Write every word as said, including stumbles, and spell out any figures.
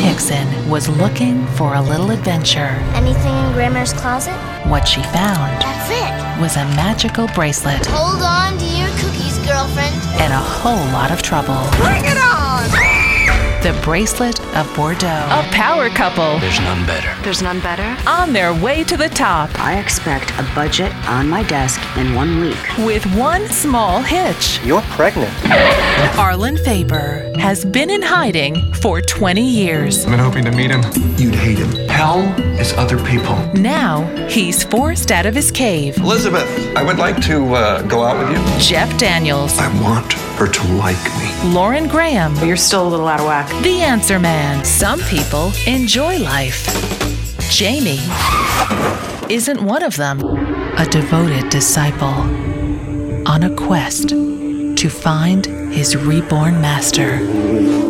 Hickson was looking for a little adventure. Anything in Grandma's closet? What she found That's it. was a magical bracelet Hold on to your cookies, girlfriend. and a whole lot of trouble. Bring it on! The Bracelet of Bordeaux. A power couple There's none better. There's none better? on their way to the top I expect a budget on my desk in one week. with one small hitch. You're pregnant. Arlen Faber has been in hiding for twenty years. I've been hoping to meet him. You'd hate him. Hell is other people. Now he's forced out of his cave. Elizabeth, I would like to uh, go out with you. Jeff Daniels, I want her to like me. Lauren Graham, You're still a little out of whack. the Answer Man. Some people enjoy life. Jamie isn't one of them. A devoted disciple on a quest to find his reborn master.